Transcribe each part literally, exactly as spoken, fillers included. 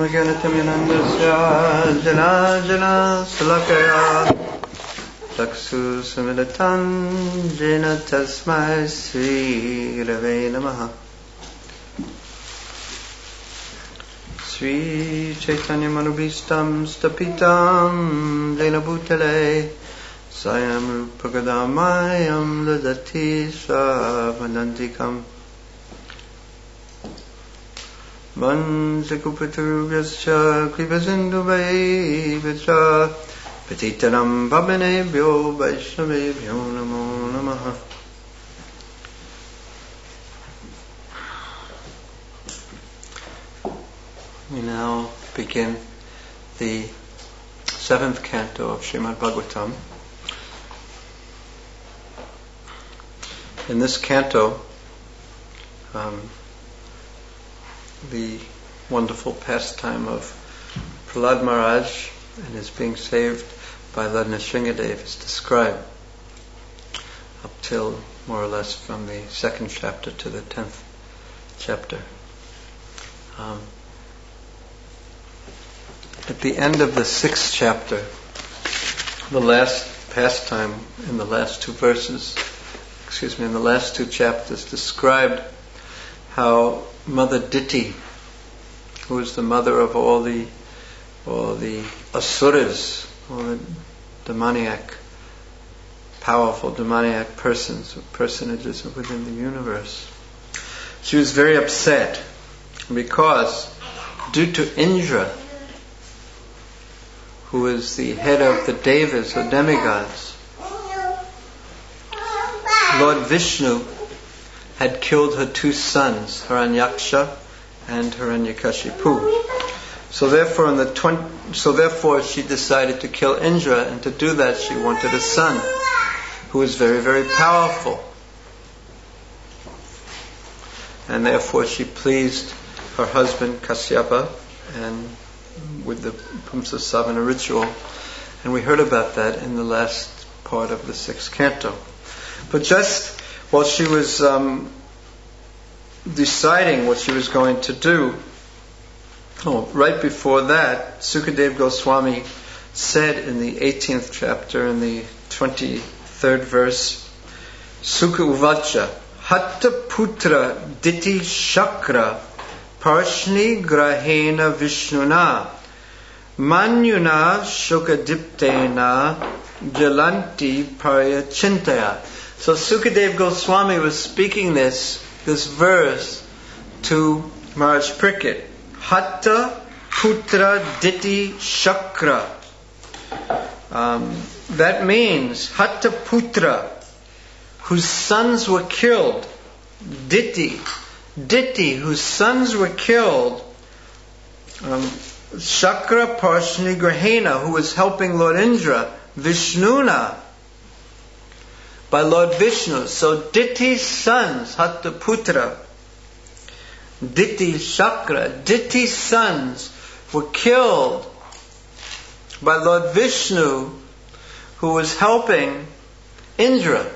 Jnanajnanandasya Jnanajna Salakaya Chaksu Samilatan Jena Tasmai Sri Rave Namaha. Sri Chaitanya Manubhistam Stapitam Jena Bhutale Sayam Rupagadamayam Ladati Swavanantikam Vansakupaturgascha Kripasindhu Vaisha Patitanam Pavanebhyo Vaishnavebhyo Namo Namaha. We now begin the seventh canto of Srimad Bhagavatam. In this canto, um, the wonderful pastime of Prahlad Maharaj and his being saved by Lord Nrsingadev is described up till more or less from the second chapter to the tenth chapter. Um, at the end of the sixth chapter, the last pastime in the last two verses, excuse me, in the last two chapters described how Mother Diti, who is the mother of all the all the asuras, all the demoniac, powerful demoniac persons, personages within the universe, she was very upset because due to Indra, who is the head of the devas or demigods, Lord Vishnu had killed her two sons, Hiranyaksha and Hiranyakashipu. So therefore, in the twenty, so therefore, she decided to kill Indra, and to do that, she wanted a son who was very, very powerful. And therefore, she pleased her husband Kasyapa, and with the Pumsa Savana ritual, and we heard about that in the last part of the sixth canto. But just while she was um, deciding what she was going to do, oh, right before that, Sukadeva Goswami said in the eighteenth chapter, in the twenty-third verse, Sukha Uvacha, Hatta Putra Diti Shakra Parshni Grahena Vishnuna Manyuna Shukadiptena Jalanti Paryachintaya. So Sukadeva Goswami was speaking this this verse to Maharaj Parikshit. Hatta Putra Diti Shakra. Um, that means Hatta Putra, whose sons were killed. Diti. Diti, whose sons were killed. Um, Shakra Parshni Grahena, who was helping Lord Indra. Vishnuna, by Lord Vishnu. So Diti's sons, Hatta Putra, Diti Shakra, Diti's sons were killed by Lord Vishnu, who was helping Indra.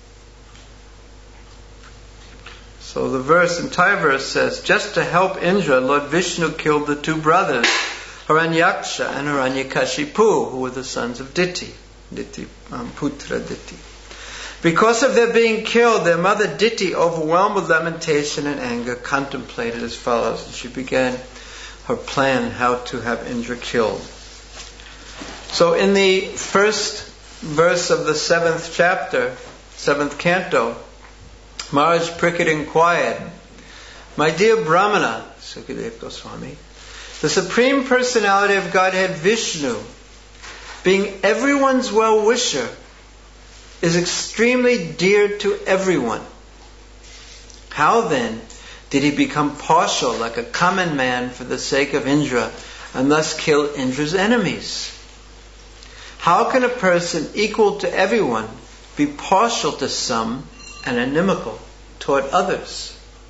So the verse, entire verse says, just to help Indra, Lord Vishnu killed the two brothers, Hiranyaksha and Hiranyakashipu, who were the sons of Diti, Diti, um, Putra Diti. Because of their being killed, their mother Diti, overwhelmed with lamentation and anger, contemplated as follows. And she began her plan how to have Indra killed. So in the first verse of the seventh chapter, seventh canto, Maharaj Parikshit inquired, my dear Brahmana, Sukadeva Goswami, the Supreme Personality of Godhead Vishnu, being everyone's well-wisher, is extremely dear to everyone. How then did he become partial like a common man for the sake of Indra and thus kill Indra's enemies? How can a person equal to everyone be partial to some and inimical toward others?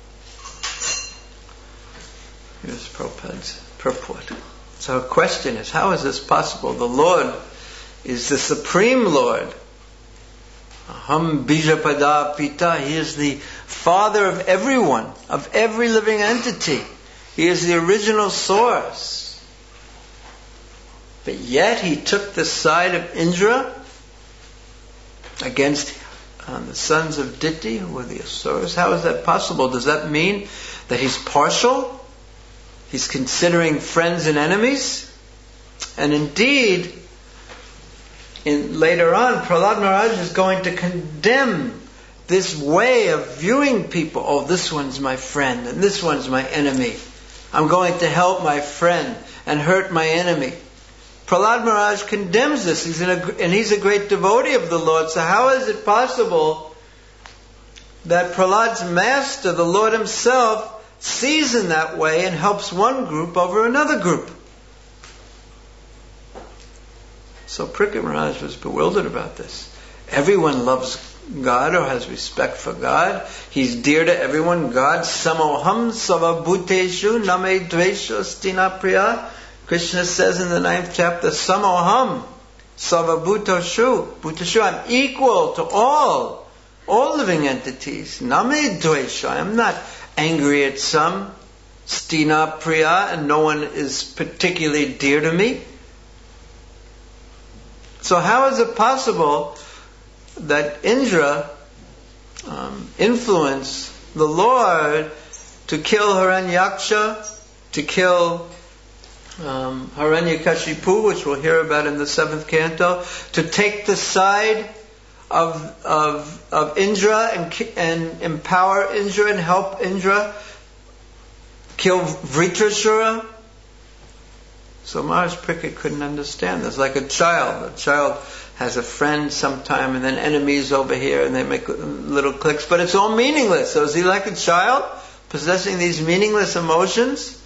Here's Prabhupada's purport. So her question is, how is this possible? The Lord is the Supreme Lord. Aham Bijapada Pita. He is the Father of everyone, of every living entity. He is the original source. But yet he took the side of Indra against um, the sons of Diti, who were the Asuras. How is that possible? Does that mean that he's partial? He's considering friends and enemies? And indeed, in, later on, Prahlad Maharaj is going to condemn this way of viewing people. Oh, this one's my friend and this one's my enemy. I'm going to help my friend and hurt my enemy. Prahlad Maharaj condemns this, he's in a, and he's a great devotee of the Lord. So how is it possible that Prahlad's master, the Lord himself, sees in that way and helps one group over another group? So Parikshit Maharaj was bewildered about this. Everyone loves God or has respect for God. He's dear to everyone. God, samoham savabhuteshu name dvesho stina priya. Krishna says in the ninth chapter, samoham savabhuteshu bhuteshu. I'm equal to all, all living entities. Name dvesho. I'm not angry at some. Stina priya, and no one is particularly dear to me. So how is it possible that Indra um, influenced the Lord to kill Hiranyaksha, to kill um, Hiranyakashipu, which we'll hear about in the seventh canto, to take the side of of, of Indra and, and empower Indra and help Indra kill Vritrasura? So Maharaj Parikshit couldn't understand this. Like a child. A child has a friend sometime and then enemies over here and they make little cliques, but it's all meaningless. So is he like a child possessing these meaningless emotions?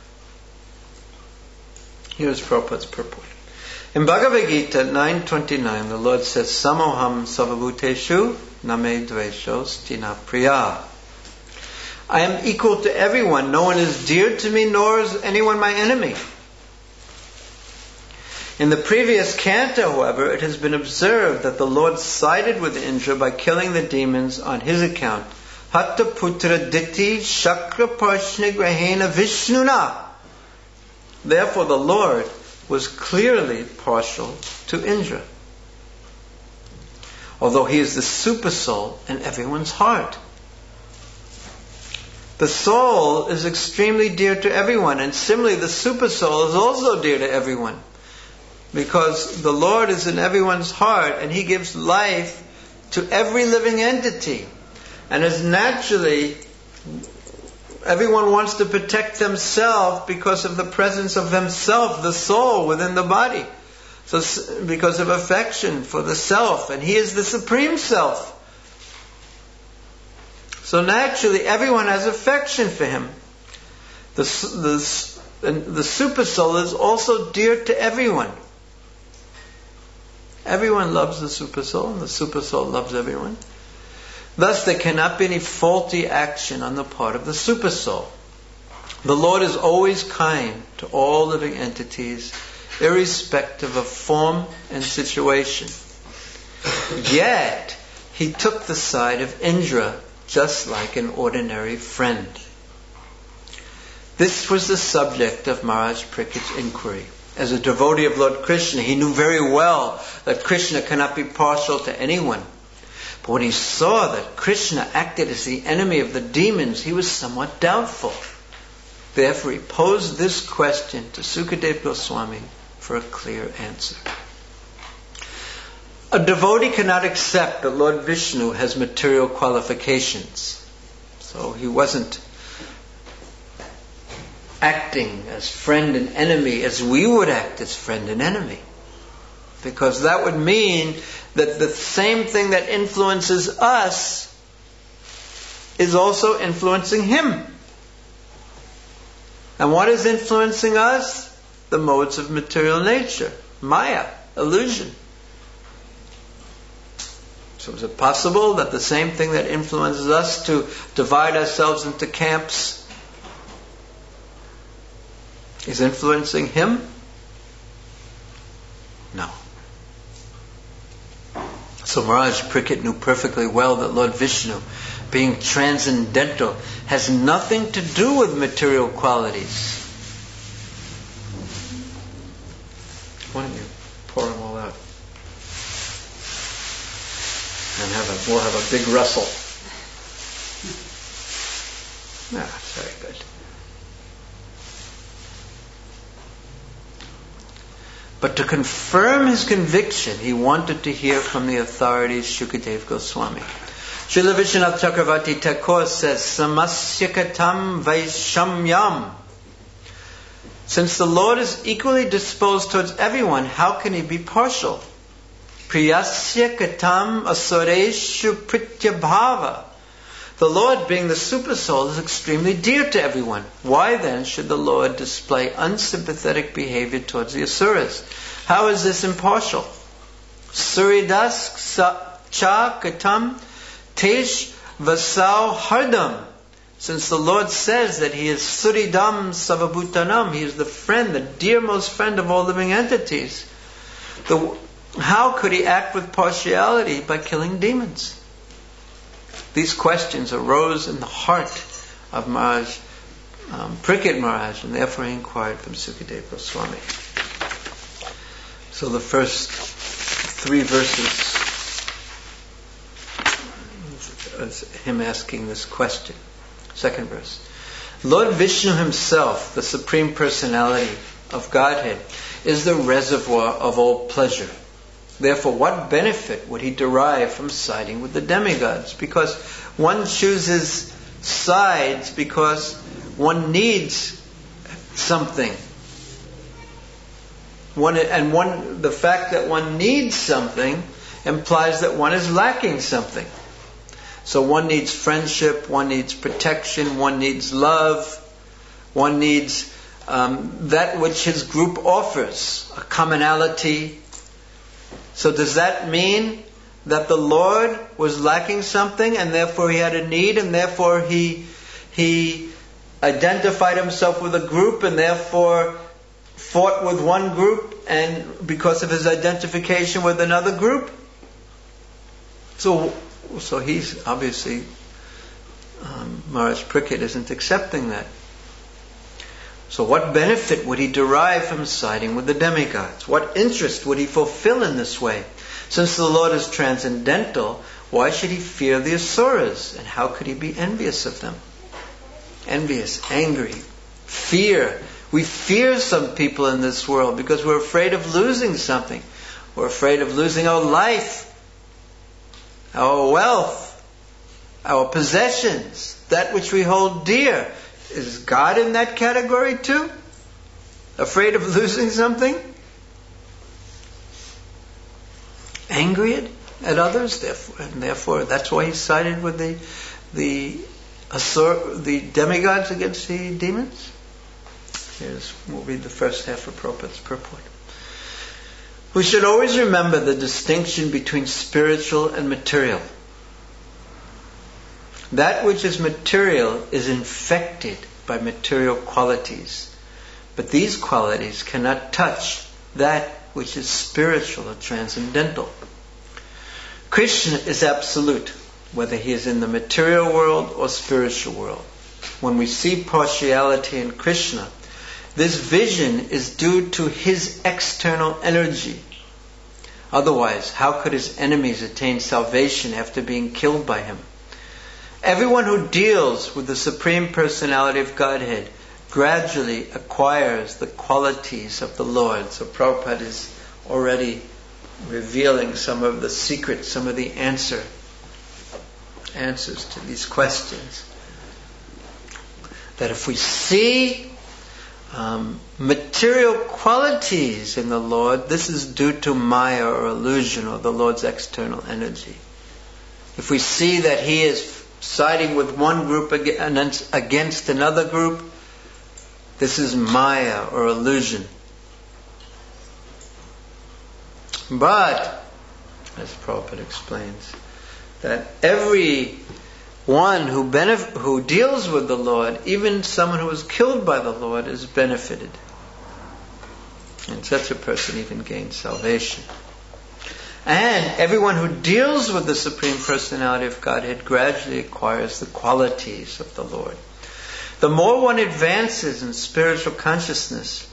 Here's Prabhupada's purport. In Bhagavad Gita nine twenty-nine, the Lord says, Samoham savabhuteshu name dvesho stina priya. I am equal to everyone. No one is dear to me, nor is anyone my enemy. In the previous canto, however, it has been observed that the Lord sided with Indra by killing the demons on his account. Hatta putra diti shakra parshni grahena vishnuna. Therefore the Lord was clearly partial to Indra, although he is the super soul in everyone's heart. The soul is extremely dear to everyone, and similarly the super soul is also dear to everyone. Because the Lord is in everyone's heart and He gives life to every living entity. And as naturally, everyone wants to protect themselves because of the presence of themselves, the soul within the body. So because of affection for the self. And He is the supreme self. So naturally, everyone has affection for Him. The, the, and the super soul is also dear to everyone. Everyone loves the super soul, and the super soul loves everyone. Thus, there cannot be any faulty action on the part of the super soul. The Lord is always kind to all living entities, irrespective of form and situation. Yet, He took the side of Indra, just like an ordinary friend. This was the subject of Maharaj Parikshit's inquiry. As a devotee of Lord Krishna, he knew very well that Krishna cannot be partial to anyone. But when he saw that Krishna acted as the enemy of the demons, he was somewhat doubtful. Therefore, he posed this question to Sukadeva Goswami for a clear answer. A devotee cannot accept that Lord Vishnu has material qualifications. So he wasn't acting as friend and enemy as we would act as friend and enemy. Because that would mean that the same thing that influences us is also influencing Him. And what is influencing us? The modes of material nature. Maya, illusion. So is it possible that the same thing that influences us to divide ourselves into camps is influencing Him? No. So Maharaj Parikshit knew perfectly well that Lord Vishnu, being transcendental, has nothing to do with material qualities. Why don't you pour them all out? And have a, we'll have a big rustle. Ah, that's very good. But to confirm his conviction, he wanted to hear from the authorities, Shukadeva Goswami. Srila Vishwanath Chakravarti Thakur says, Samasyakatam Vaishamyam. Since the Lord is equally disposed towards everyone, how can he be partial? Priyasya katam asureshu prityabhava. The Lord, being the Supersoul, is extremely dear to everyone. Why then should the Lord display unsympathetic behavior towards the Asuras? How is this impartial? Suridas cha katam tesh vasau hardam. Since the Lord says that He is Suridam Savabhutanam, He is the friend, the dearmost friend of all living entities, the, how could He act with partiality by killing demons? These questions arose in the heart of Maharaj um, Parikshit Maharaj, and therefore he inquired from Sukadeva Goswami. So the first three verses is him asking this question. Second verse. Lord Vishnu himself, the Supreme Personality of Godhead, is the reservoir of all pleasure. Therefore, what benefit would he derive from siding with the demigods? Because one chooses sides because one needs something. One, and one, the fact that one needs something implies that one is lacking something. So one needs friendship, one needs protection, one needs love, one needs um, that which his group offers, a commonality. So does that mean that the Lord was lacking something and therefore he had a need and therefore he he identified himself with a group and therefore fought with one group and because of his identification with another group? So So he's obviously, um, Maharaj Parikshit isn't accepting that. So what benefit would he derive from siding with the demigods? What interest would he fulfill in this way? Since the Lord is transcendental, why should he fear the Asuras? And how could he be envious of them? Envious, angry, fear. We fear some people in this world because we're afraid of losing something. We're afraid of losing our life, our wealth, our possessions, that which we hold dear. Is God in that category too? Afraid of losing something? Angry at, at others? Therefore, and therefore, that's why he sided with the the Asur, the demigods against the demons? Here's, we'll read the first half of Prabhupada's purport. We should always remember the distinction between spiritual and material. That which is material is infected by material qualities, but these qualities cannot touch that which is spiritual or transcendental. Krishna is absolute, whether he is in the material world or spiritual world. When we see partiality in Krishna, this vision is due to his external energy. Otherwise, how could his enemies attain salvation after being killed by him? Everyone who deals with the Supreme Personality of Godhead gradually acquires the qualities of the Lord. So Prabhupada is already revealing some of the secrets, some of the answer, answers to these questions. That if we see Um, material qualities in the Lord, this is due to Maya or illusion or the Lord's external energy. If we see that he is siding with one group against another group, this is Maya or illusion. But, as Prabhupada explains, that every one who benef- who deals with the Lord, even someone who was killed by the Lord, is benefited. And such a person even gains salvation. And everyone who deals with the Supreme Personality of Godhead gradually acquires the qualities of the Lord. The more one advances in spiritual consciousness,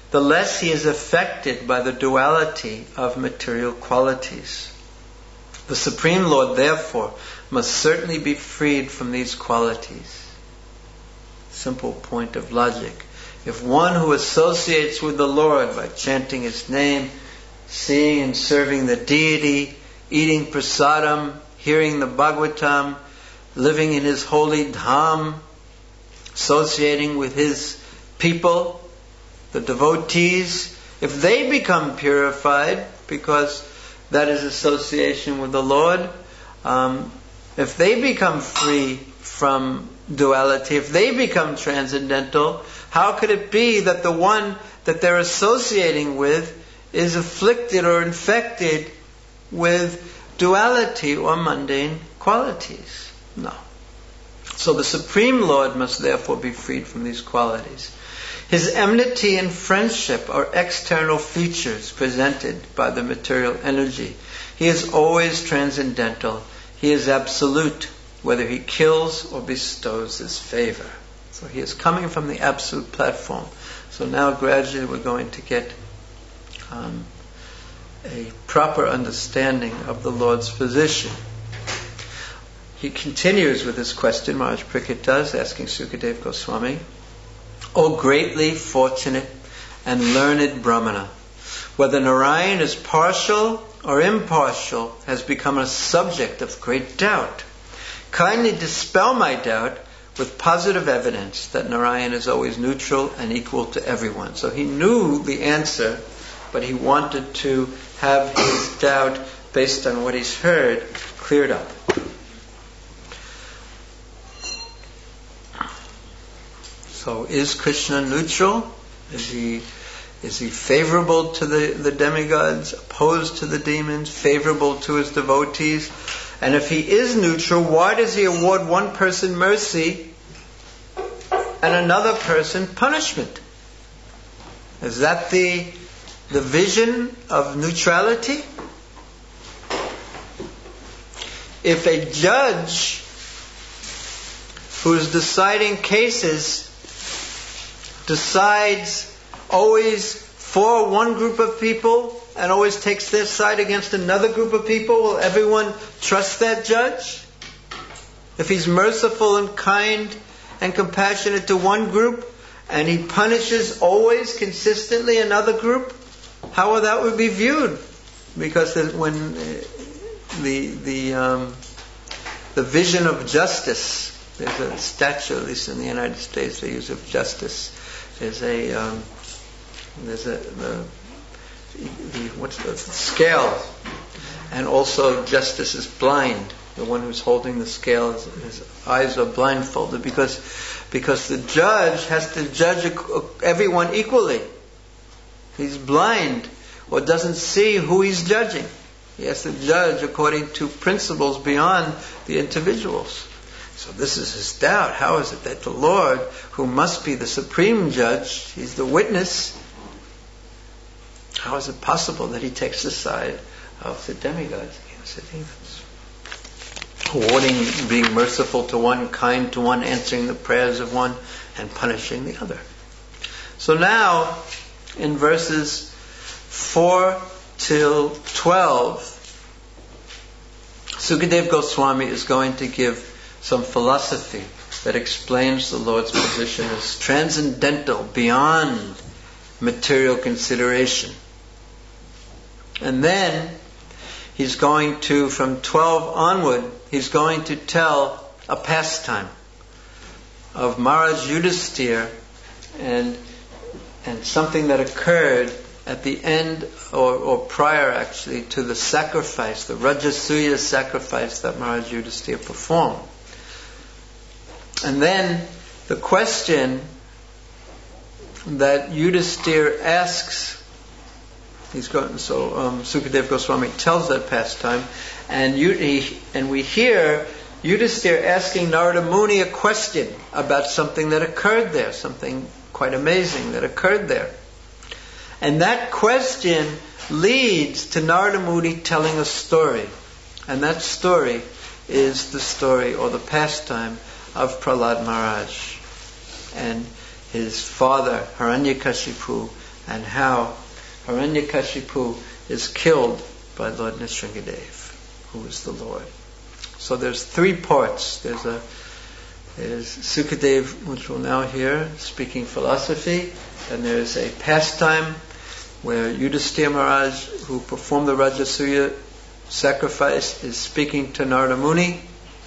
the less he is affected by the duality of material qualities. The Supreme Lord, therefore, must certainly be freed from these qualities. Simple point of logic. If one who associates with the Lord by chanting His name, seeing and serving the deity, eating prasadam, hearing the Bhagavatam, living in His holy dham, associating with His people, the devotees, if they become purified, because that is association with the Lord, um, if they become free from duality, if they become transcendental, how could it be that the one that they're associating with is afflicted or infected with duality or mundane qualities? No. So the Supreme Lord must therefore be freed from these qualities. His enmity and friendship are external features presented by the material energy. He is always transcendental. He is absolute, whether he kills or bestows his favor. So he is coming from the absolute platform. So now gradually we're going to get um, a proper understanding of the Lord's position. He continues with this question, Maharaj Parikshit does, asking Sukadeva Goswami, O greatly fortunate and learned Brahmana, whether Narayan is partial or impartial has become a subject of great doubt. Kindly dispel my doubt with positive evidence that Narayan is always neutral and equal to everyone. So he knew the answer, but he wanted to have his doubt based on what he's heard cleared up. So is Krishna neutral? Is he is he favorable to the, the demigods, opposed to the demons, favorable to his devotees? And if he is neutral, why does he award one person mercy and another person punishment? Is that the the vision of neutrality? If a judge who is deciding cases decides always for one group of people and always takes their side against another group of people, will everyone trust that judge? If he's merciful and kind and compassionate to one group and he punishes always consistently another group, how will that would be viewed? Because when the the um, the vision of justice, there's a statue, at least in the United States, they use of justice. There's a um, there's a the, the what's the scale, and also justice is blind. The one who's holding the scale, his, his eyes are blindfolded because because the judge has to judge everyone equally. He's blind or doesn't see who he's judging. He has to judge according to principles beyond the individuals. So this is his doubt. How is it that the Lord, who must be the supreme judge, he's the witness, how is it possible that he takes the side of the demigods against the demons? Awarding, being merciful to one, kind to one, answering the prayers of one, and punishing the other. So now, in verses four till twelve, Sukadeva Goswami is going to give some philosophy that explains the Lord's position as transcendental, beyond material consideration. And then he's going to, from twelve onward, he's going to tell a pastime of Maharaj Yudhisthira and and something that occurred at the end, or, or prior actually, to the sacrifice, the Rajasuya sacrifice that Maharaj Yudhisthira performed. And then the question that Yudhisthira asks, he's going, so um, Sukadeva Goswami tells that pastime, and you, he, and we hear Yudhisthira asking Narada Muni a question about something that occurred there, something quite amazing that occurred there. And that question leads to Narada Muni telling a story. And that story is the story or the pastime of Prahlad Maharaj and his father Hiranyakashipu and how Hiranyakashipu is killed by Lord Nrisimhadev, who is the Lord. So there's three parts. There's a there's Sukadev, which we'll now hear, speaking philosophy, and there's a pastime where Yudhisthira Maharaj, who performed the Rajasuya sacrifice, is speaking to Narada Muni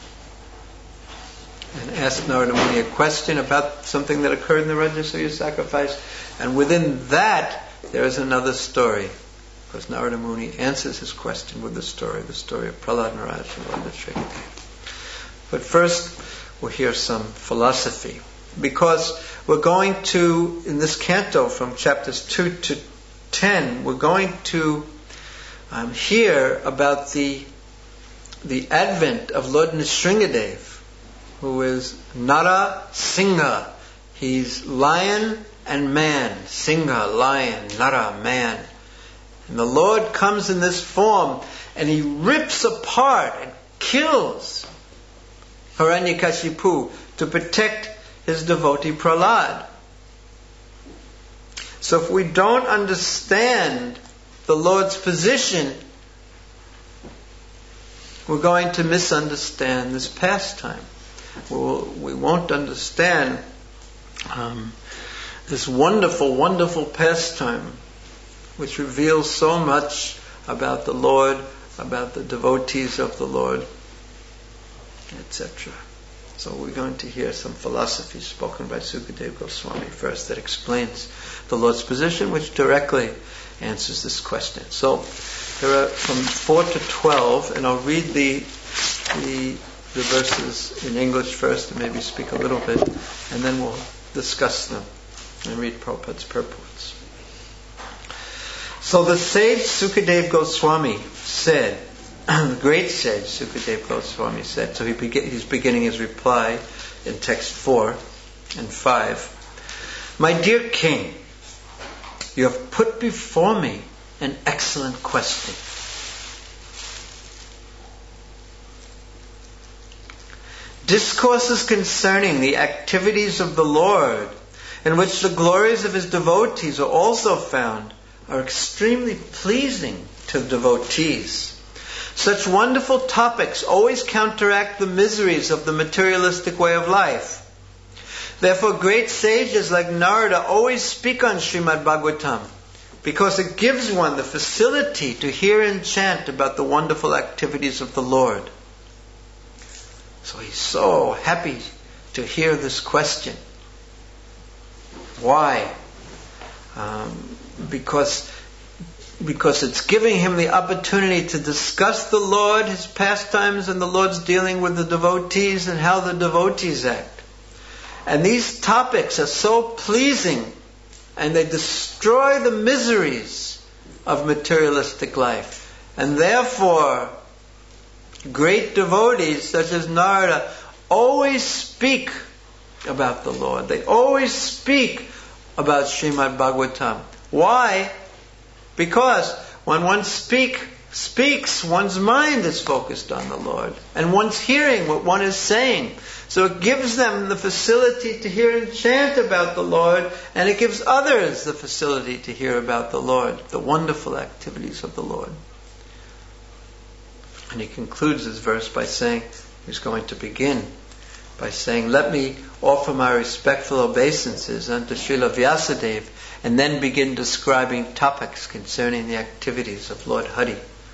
and asked Narada Muni a question about something that occurred in the Rajasuya sacrifice, and within that there is another story, because Narada Muni answers his question with the story, the story of Prahlad Maharaj and Lord Nrisimhadev. But first we'll hear some philosophy, because we're going to, in this canto from chapters two to ten, we're going to um, hear about the the advent of Lord Nrisimhadev, who is Nara Singha. He's lion and man. Singha, lion, Nara, man. And the Lord comes in this form and he rips apart and kills Hiranyakashipu to protect his devotee Prahlad. So if we don't understand the Lord's position, we're going to misunderstand this pastime. We'll, we won't understand um, this wonderful, wonderful pastime, which reveals so much about the Lord, about the devotees of the Lord, et cetera. So we're going to hear some philosophy spoken by Sukadeva Goswami first that explains the Lord's position, which directly answers this question. So there are from four to twelve, and I'll read the the, the verses in English first, and maybe speak a little bit, and then we'll discuss them and read Prabhupada's purports. So the sage Sukadeva Goswami said, the great sage Sukadeva Goswami said, so he begin, he's beginning his reply in text four and five. My dear king, you have put before me an excellent question. Discourses concerning the activities of the Lord, in which the glories of his devotees are also found, are extremely pleasing to the devotees. Such wonderful topics always counteract the miseries of the materialistic way of life. Therefore, great sages like Narada always speak on Srimad Bhagavatam, because it gives one the facility to hear and chant about the wonderful activities of the Lord. So he's so happy to hear this question. Why? Um, because because it's giving him the opportunity to discuss the Lord, his pastimes, and the Lord's dealing with the devotees and how the devotees act. And these topics are so pleasing, and they destroy the miseries of materialistic life. And therefore, great devotees such as Narada always speak about the Lord. They always speak about Srimad Bhagavatam. Why? Because when one speak, speaks, one's mind is focused on the Lord. And one's hearing what one is saying. So it gives them the facility to hear and chant about the Lord, and it gives others the facility to hear about the Lord, the wonderful activities of the Lord. And he concludes his verse by saying, he's going to begin by saying, let me offer my respectful obeisances unto Srila Vyasadeva, and then begin describing topics concerning the activities of Lord Hari.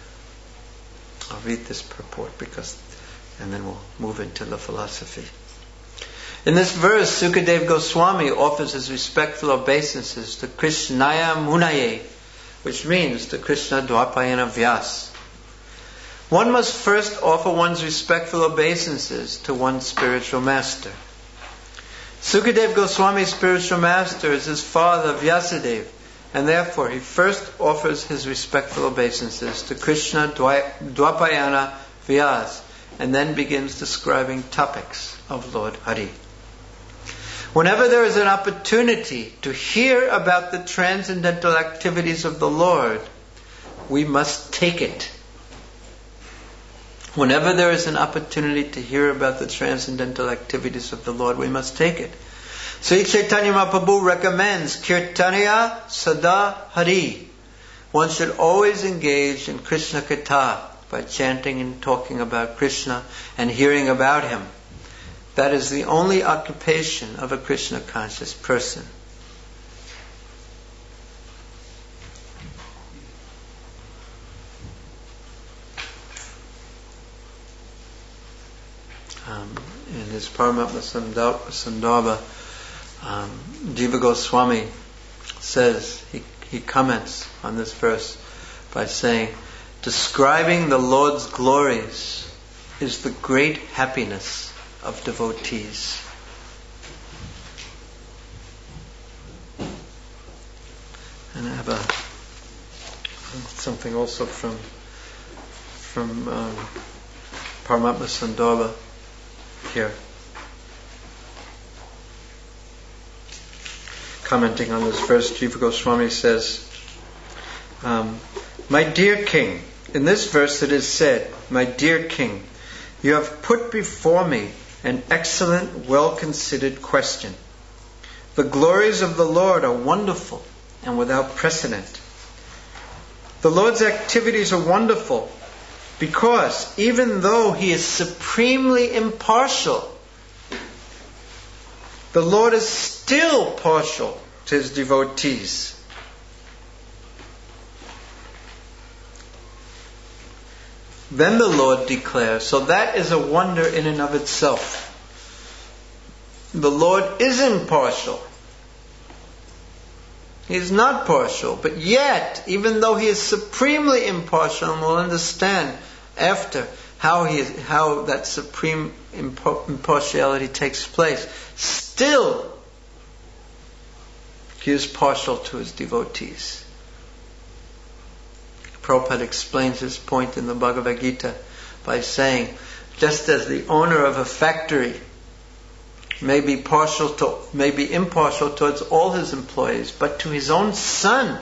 I'll read this purport because, and then we'll move into the philosophy. In this verse, Sukadeva Goswami offers his respectful obeisances to Krishnaya Munaye, which means to Krishna Dwapayana Vyas. One must first offer one's respectful obeisances to one's spiritual master. Sukadeva Goswami's spiritual master is his father Vyasadeva, and therefore he first offers his respectful obeisances to Krishna Dwapayana Vyas, and then begins describing topics of Lord Hari. Whenever there is an opportunity to hear about the transcendental activities of the Lord, we must take it. Whenever there is an opportunity to hear about the transcendental activities of the Lord, we must take it. Sri Chaitanya Mahaprabhu recommends Kirtaniya Sada Hari. One should always engage in Krishna Katha by chanting and talking about Krishna and hearing about Him. That is the only occupation of a Krishna conscious person. Um, in his Paramatma Sandarbha, um, Jiva Goswami says, he, he comments on this verse by saying, describing the Lord's glories is the great happiness of devotees. And I have a something also from from um, Paramatma Sandarbha here. Commenting on this verse, Jiva Goswami says, um, my dear king, in this verse it is said, my dear king, you have put before me an excellent, well-considered question. The glories of the Lord are wonderful and without precedent. The Lord's activities are wonderful because even though He is supremely impartial, the Lord is still partial to His devotees. Then the Lord declares, so that is a wonder in and of itself. The Lord is impartial. He is not partial, but yet, even though He is supremely impartial, and we'll understand after how he is, how that supreme impartiality takes place, still He is partial to His devotees. Prabhupada explains this point in the Bhagavad Gita by saying, just as the owner of a factory may be partial to, may be impartial towards all his employees, but to his own son,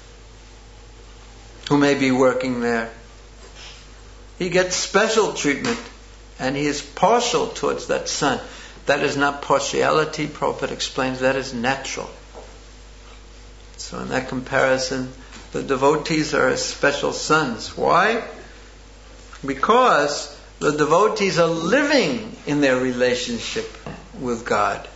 who may be working there, he gets special treatment, and he is partial towards that son. That is not partiality, Prabhupada explains, that is natural. So in that comparison, the devotees are His special sons. Why? Because the devotees are living in their relationship with God.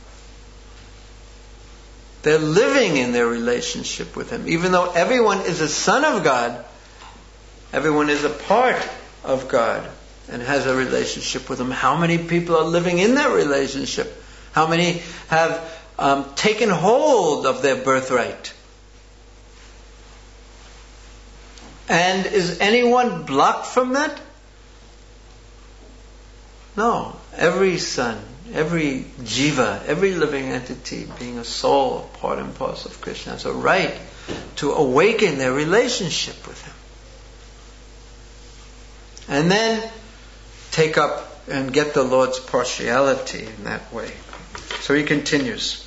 They're living in their relationship with Him. Even though everyone is a son of God, everyone is a part of God and has a relationship with Him. How many people are living in that relationship? How many have um, taken hold of their birthright? And is anyone blocked from that? No. Every son, every jiva, every living entity, being a soul, part and parcel of Krishna, has a right to awaken their relationship with Him. And then take up and get the Lord's partiality in that way. So he continues.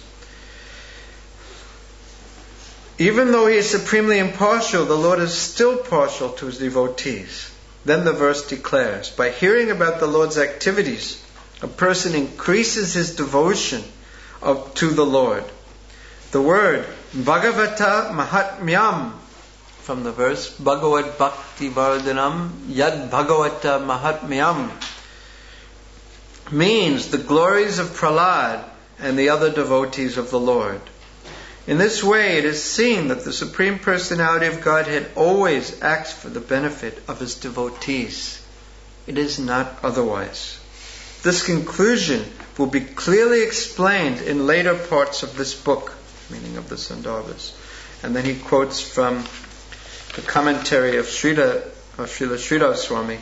Even though He is supremely impartial, the Lord is still partial to His devotees. Then the verse declares, by hearing about the Lord's activities, a person increases his devotion of, to the Lord. The word Bhagavata Mahatmyam, from the verse Bhagavad Bhakti Vardhanam Yad Bhagavata Mahatmyam, means the glories of Prahlad and the other devotees of the Lord. In this way, it is seen that the Supreme Personality of Godhead always acts for the benefit of His devotees. It is not otherwise. This conclusion will be clearly explained in later parts of this book, meaning of the Sandarbhas. And then he quotes from the commentary of Srila, of Srila Sridhar Swami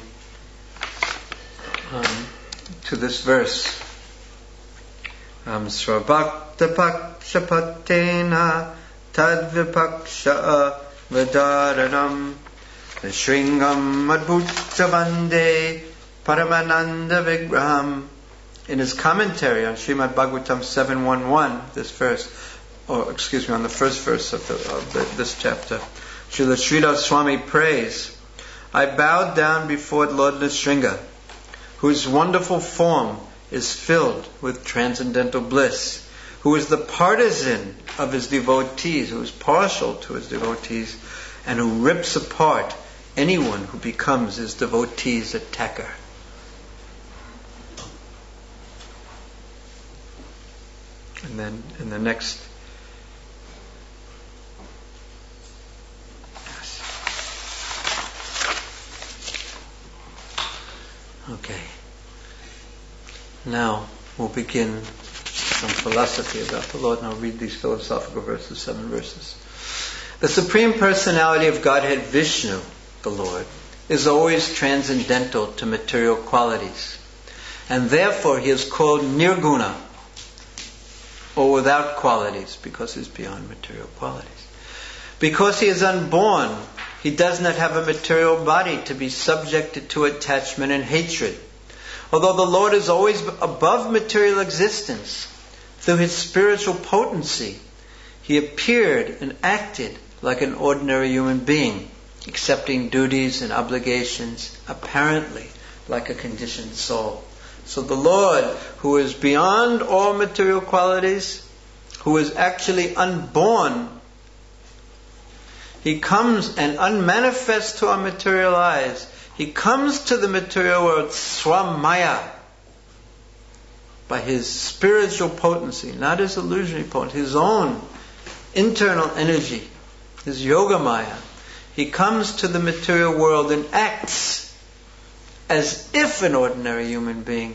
um, to this verse. Um, Svabhakta Pakshapatena Tadvipaksha Vadaranam Shringam Adbhuta Vande Paramananda Vigraham. In his commentary on Srimad Bhagavatam seven eleven, this verse, or excuse me, on the first verse of, the, of the, this chapter, Srila Sridhar Swami prays, I bowed down before Lord Nrsimha, whose wonderful form is filled with transcendental bliss, who is the partisan of his devotees, who is partial to his devotees, and who rips apart anyone who becomes his devotee's attacker. And then in the next Okay. Now we'll begin some philosophy about the Lord, and I'll read these philosophical verses, seven verses. The Supreme Personality of Godhead, Vishnu, the Lord, is always transcendental to material qualities, and therefore he is called Nirguna, or without qualities, because he's beyond material qualities. Because he is unborn, he does not have a material body to be subjected to attachment and hatred. Although the Lord is always above material existence, through his spiritual potency, he appeared and acted like an ordinary human being, accepting duties and obligations, apparently like a conditioned soul. So the Lord, who is beyond all material qualities, who is actually unborn, he comes and unmanifest to our material eyes. He comes to the material world swamaya, by his spiritual potency, not his illusionary potency, his own internal energy, his yogamaya. He comes to the material world and acts as if an ordinary human being.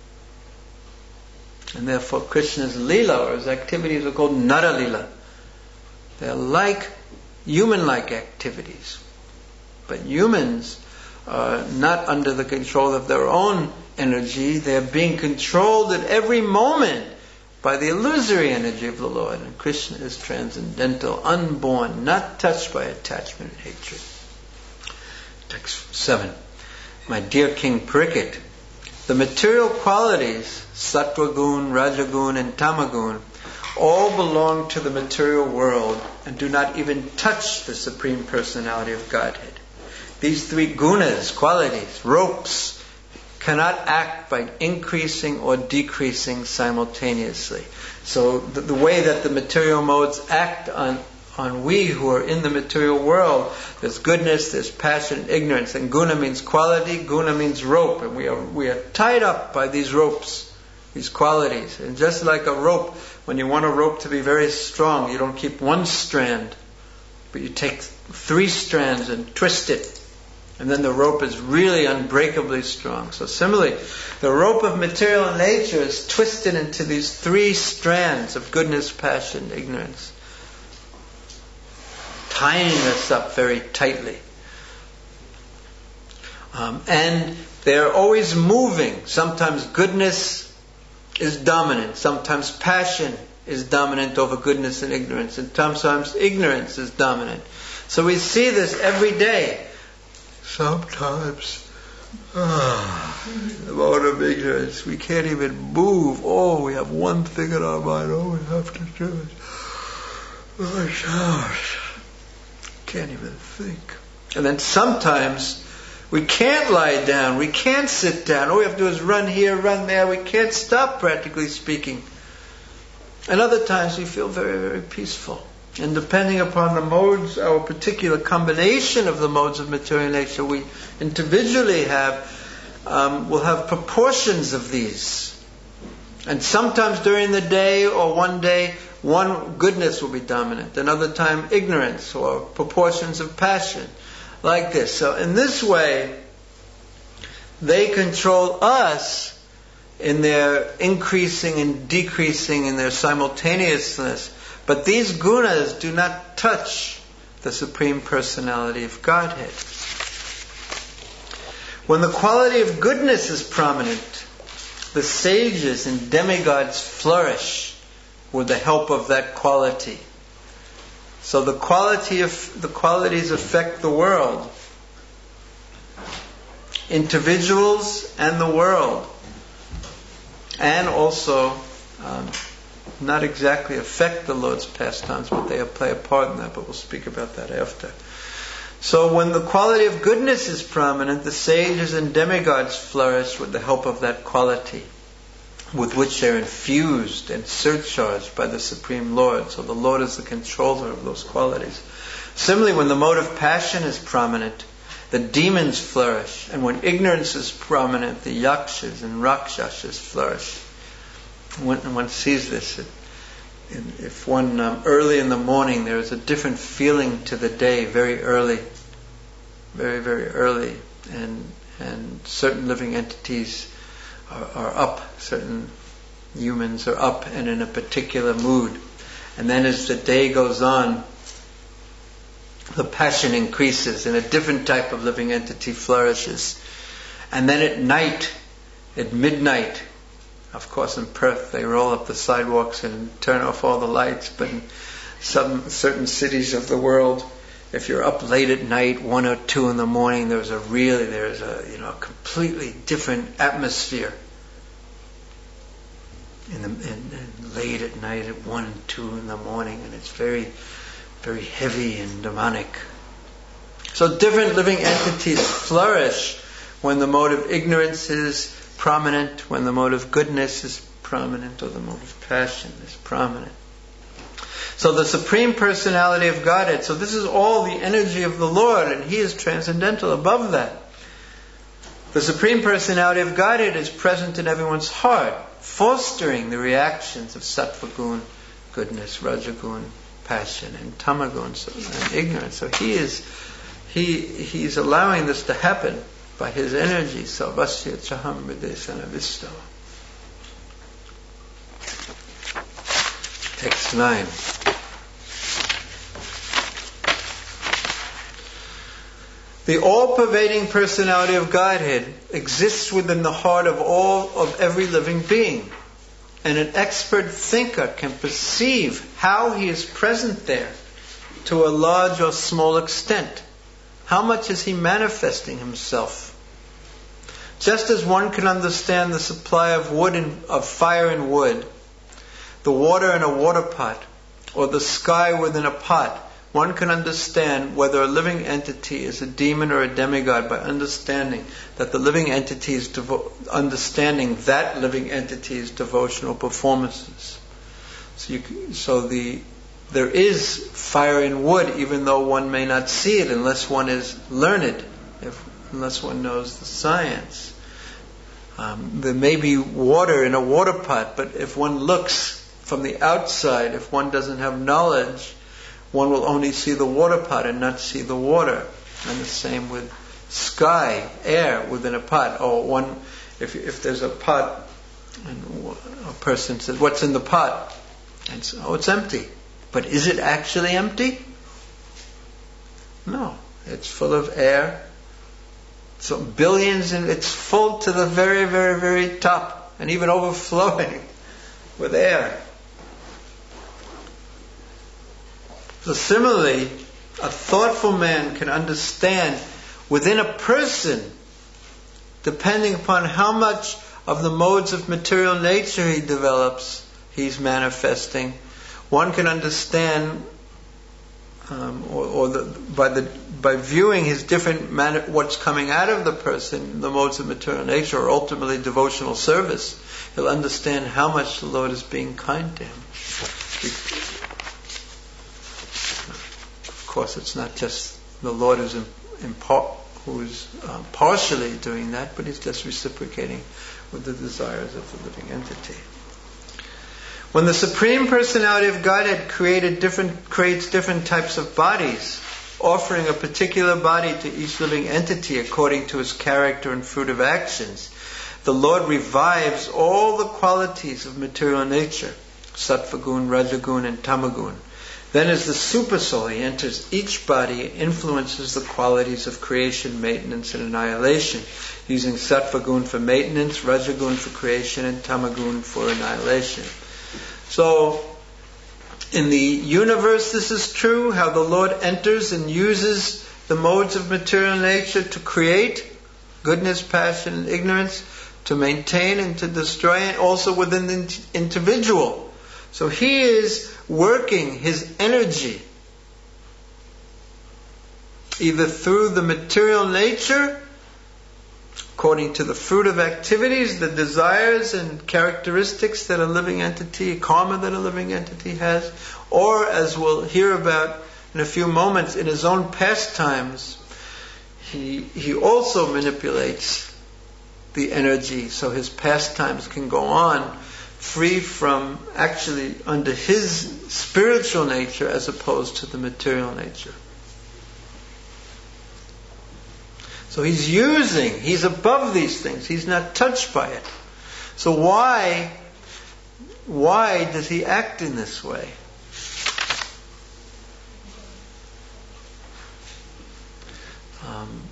And therefore Krishna's lila, or his activities, are called nara lila. They're like human-like activities. But humans are not under the control of their own energy. They're being controlled at every moment by the illusory energy of the Lord. And Krishna is transcendental, unborn, not touched by attachment and hatred. Text seven. My dear King Parikshit, the material qualities, Sattva gun, Rajagun, and Tamagun, all belong to the material world and do not even touch the Supreme Personality of Godhead. These three gunas, qualities, ropes, cannot act by increasing or decreasing simultaneously. So the, the way that the material modes act on, on we who are in the material world, there's goodness, there's passion, and ignorance. And guna means quality, guna means rope. And we are, we are tied up by these ropes, these qualities. And just like a rope, when you want a rope to be very strong, you don't keep one strand, but you take three strands and twist it. And then the rope is really unbreakably strong. So similarly, the rope of material nature is twisted into these three strands of goodness, passion, ignorance, tying us up very tightly. Um, and they're always moving. Sometimes goodness is dominant. Sometimes passion is dominant over goodness and ignorance. And sometimes ignorance is dominant. So we see this every day. Sometimes, ah, the mode of ignorance, we can't even move. Oh, we have one thing in our mind. Oh, we have to do it. Oh, gosh. Can't even think. And then sometimes we can't lie down. We can't sit down. All we have to do is run here, run there. We can't stop, practically speaking. And other times we feel very, very peaceful. And depending upon the modes, our particular combination of the modes of material nature we individually have, um, will have proportions of these. And sometimes during the day or one day, one goodness will be dominant. Another time, ignorance or proportions of passion. Like this. So in this way, they control us in their increasing and decreasing in their simultaneousness. But these gunas do not touch the Supreme Personality of Godhead. When the quality of goodness is prominent, the sages and demigods flourish with the help of that quality. So the quality of the qualities affect the world, individuals and the world, and also um, not exactly affect the Lord's pastimes, but they play a part in that, but we'll speak about that after. So when the quality of goodness is prominent, the sages and demigods flourish with the help of that quality. with which they're infused and surcharged by the Supreme Lord. So the Lord is the controller of those qualities. Similarly, when the mode of passion is prominent, the demons flourish. And when ignorance is prominent, the yakshas and rakshasas flourish. When one sees this, it, if one, um, early in the morning, there is a different feeling to the day, very early, very, very early. And, and certain living entities are, are up, certain humans are up and in a particular mood. And then as the day goes on, the passion increases and a different type of living entity flourishes. And then at night, at midnight, of course in Perth they roll up the sidewalks and turn off all the lights, but in some certain cities of the world, if you're up late at night, one or two in the morning, there's a really, there's a, you know, a completely different atmosphere. In the, in, in late at night at one, two in the morning, and it's very, very heavy and demonic. So different living entities flourish when the mode of ignorance is prominent, when the mode of goodness is prominent, or the mode of passion is prominent. So the Supreme Personality of Godhead, so this is all the energy of the Lord, and He is transcendental above that. The Supreme Personality of Godhead is present in everyone's heart, fostering the reactions of sattva gun, goodness, rajagun, passion, and tamagun, so, and ignorance. So he is, he he's allowing this to happen by His energy. Sarvasya chaham videsana visto. Text nine. The all-pervading personality of Godhead exists within the heart of all of every living being. And an expert thinker can perceive how He is present there to a large or small extent. How much is He manifesting Himself? Just as one can understand the supply of wood and of fire and wood, the water in a water pot, or the sky within a pot, one can understand whether a living entity is a demon or a demigod by understanding that the living entity is devo- understanding that living entity's devotional performances. So, you, so the there is fire in wood, even though one may not see it unless one is learned, if, unless one knows the science. Um, there may be water in a water pot, but if one looks from the outside, if one doesn't have knowledge, one will only see the water pot and not see the water. And the same with sky, air within a pot. Or one, if if there's a pot, and a person says, "What's in the pot?" And so, "Oh, it's empty." But is it actually empty? No, it's full of air. So billions, and it's full to the very, very, very top, and even overflowing with air. So similarly, a thoughtful man can understand within a person, depending upon how much of the modes of material nature he develops, he's manifesting. One can understand, um, or, or the, by the by viewing his different man, what's coming out of the person, the modes of material nature, or ultimately devotional service, he'll understand how much the Lord is being kind to him. Of course, it's not just the Lord who's, in, in par, who's um, partially doing that, but He's just reciprocating with the desires of the living entity. When the Supreme Personality of Godhead created different, creates different types of bodies, offering a particular body to each living entity according to his character and fruit of actions, the Lord revives all the qualities of material nature, sattva gun, rajagun, and tamagun. Then as the Supersoul, He enters each body and influences the qualities of creation, maintenance, and annihilation, using sattva gun for maintenance, rajagun for creation, and tamagun for annihilation. So, in the universe this is true, how the Lord enters and uses the modes of material nature to create goodness, passion, and ignorance, to maintain and to destroy, and also within the individual. So He is working His energy either through the material nature according to the fruit of activities, the desires and characteristics that a living entity, karma that a living entity has, or, as we'll hear about in a few moments, in his own pastimes, he, he also manipulates the energy so his pastimes can go on free from actually under his spiritual nature as opposed to the material nature. So he's using, he's above these things, he's not touched by it. So why, why does he act in this way? Um,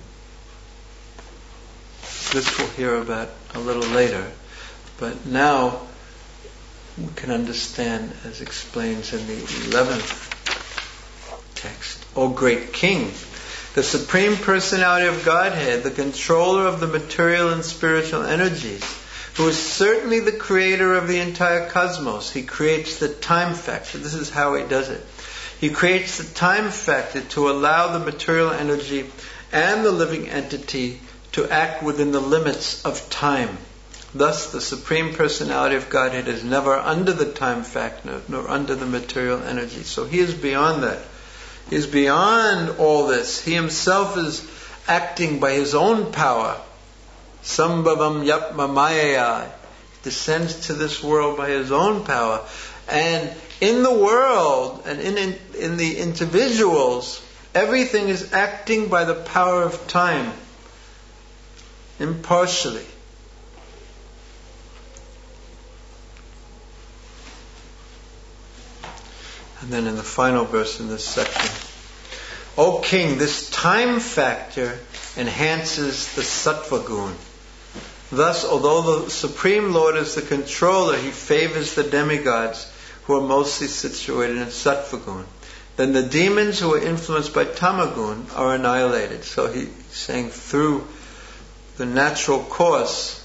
this we'll hear about a little later, but now we can understand, as explains in the eleventh text, O great King, the Supreme Personality of Godhead, the controller of the material and spiritual energies, who is certainly the creator of the entire cosmos. He creates the time factor. This is how he does it. He creates the time factor to allow the material energy and the living entity to act within the limits of time. Thus, the Supreme Personality of Godhead is never under the time factor, nor under the material energy. So he is beyond that. He is beyond all this. He himself is acting by his own power. Sambhavam yapma mayaya. He descends to this world by his own power. And in the world, and in, in, in the individuals, everything is acting by the power of time, impartially. And then in the final verse in this section, O King, this time factor enhances the sattva gun. Thus, although the Supreme Lord is the controller, he favors the demigods who are mostly situated in sattva gun. Then the demons who are influenced by tamagun are annihilated. So he's saying through the natural course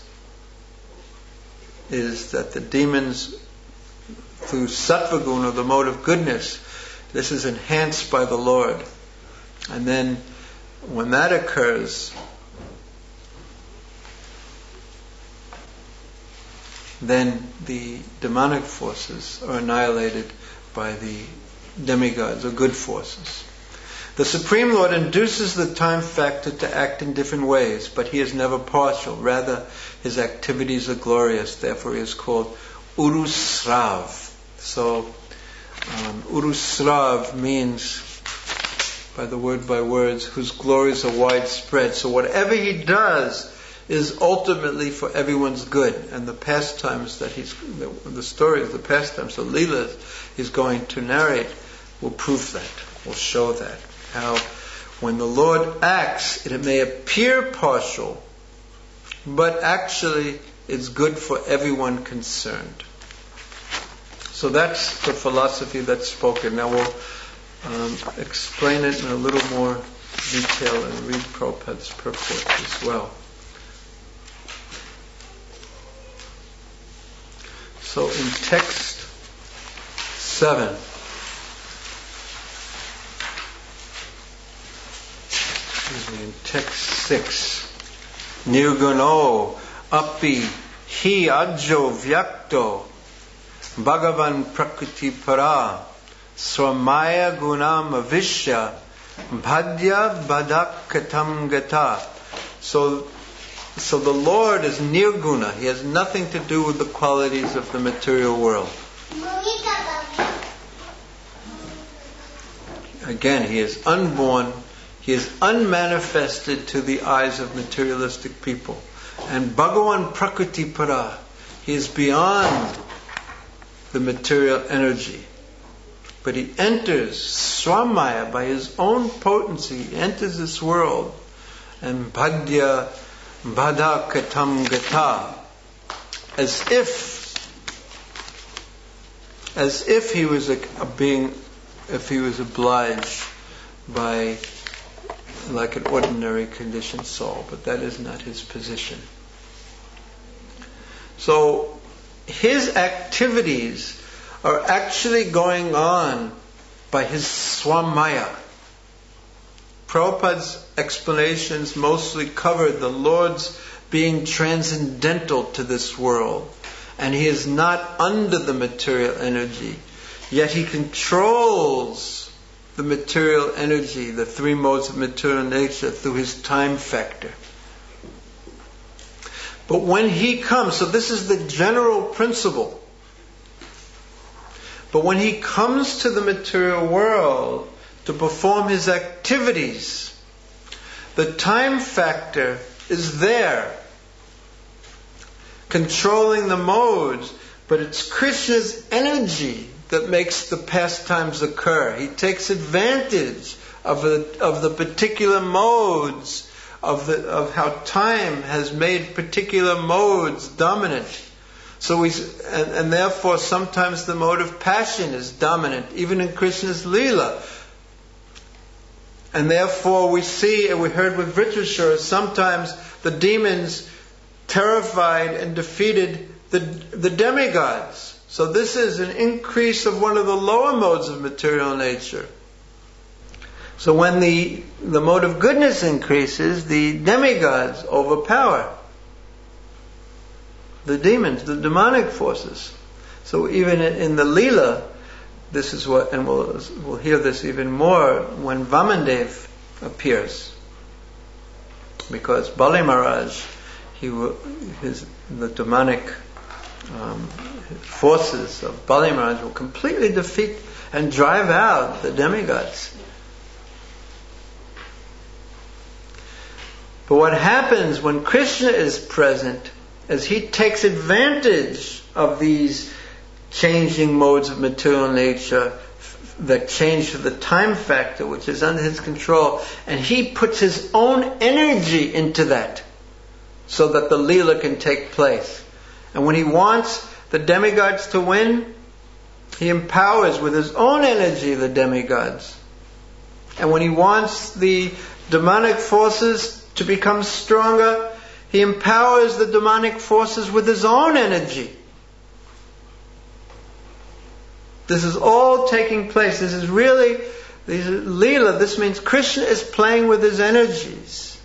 is that the demons, through sattva gun, or the mode of goodness, this is enhanced by the Lord. And then when that occurs, then the demonic forces are annihilated by the demigods, or good forces. The Supreme Lord induces the time factor to act in different ways, but he is never partial. Rather, his activities are glorious. Therefore, he is called Urusrav. So, um, Urusrav means, by the word by words, whose glories are widespread. So whatever he does is ultimately for everyone's good. And the pastimes that he's, the, the stories, the pastimes, the Leelas he's going to narrate will prove that, will show that. How when the Lord acts, it may appear partial, but actually it's good for everyone concerned. So that's the philosophy that's spoken. Now we'll um, explain it in a little more detail and read Prabhupada's purport as well. So in text seven, excuse me, in text six, Nirguno api hi ajjo vyakto Bhagavan prakriti para Swamaya gunam avishya bhadya badak katam gata. So, so the Lord is nirguna. He has nothing to do with the qualities of the material world. Again, he is unborn. He is unmanifested to the eyes of materialistic people. And Bhagavan prakriti para. He is beyond the material energy. But he enters Swamaya by his own potency. He enters this world. And Bhadya Bhada Katam Gata. As if as if he was a, a being, if he was obliged by like an ordinary conditioned soul. But that is not his position. So his activities are actually going on by his swamaya. Prabhupada's explanations mostly covered the Lord's being transcendental to this world. And He is not under the material energy. Yet He controls the material energy, the three modes of material nature, through His time factor. But when He comes, so this is the general principle. But when He comes to the material world to perform His activities, the time factor is there, controlling the modes, but it's Krishna's energy that makes the pastimes occur. He takes advantage of the, of the particular modes, of the of how time has made particular modes dominant. So we and, and therefore sometimes the mode of passion is dominant, even in Krishna's Leela. And therefore we see, and we heard with Vritrashura, sometimes the demons terrified and defeated the, the demigods. So this is an increase of one of the lower modes of material nature. So when the, the mode of goodness increases, the demigods overpower the demons, the demonic forces. So even in the Leela, this is what, and we'll, we'll hear this even more when Vamandev appears. Because Bali Maharaj, he will, his, the demonic um, forces of Bali Maharaj will completely defeat and drive out the demigods. But what happens when Krishna is present is He takes advantage of these changing modes of material nature that change to the time factor, which is under His control, and He puts His own energy into that so that the Leela can take place. And when He wants the demigods to win, He empowers with His own energy the demigods. And when He wants the demonic forces to become stronger, He empowers the demonic forces with His own energy. This is all taking place. This is really, this is Leela. This means Krishna is playing with His energies.